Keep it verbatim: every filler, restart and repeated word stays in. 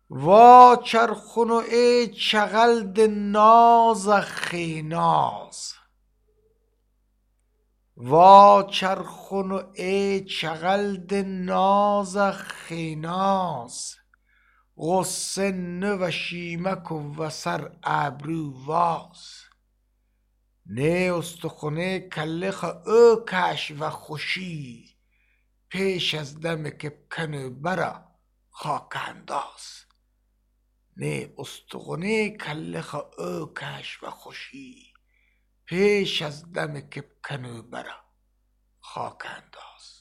وا چرخون و ای چغلد ناز خیناز وا چرخون و ای چغلد ناز خیناز غصه نه و شیمک و سر ابرو واز نه استخونه کله خو او کش و خوشی پیش از دم کپکن برا خاک انداز نه استخونه کله خو او کش و خوشی پیش از دم کپکن برا خاک انداز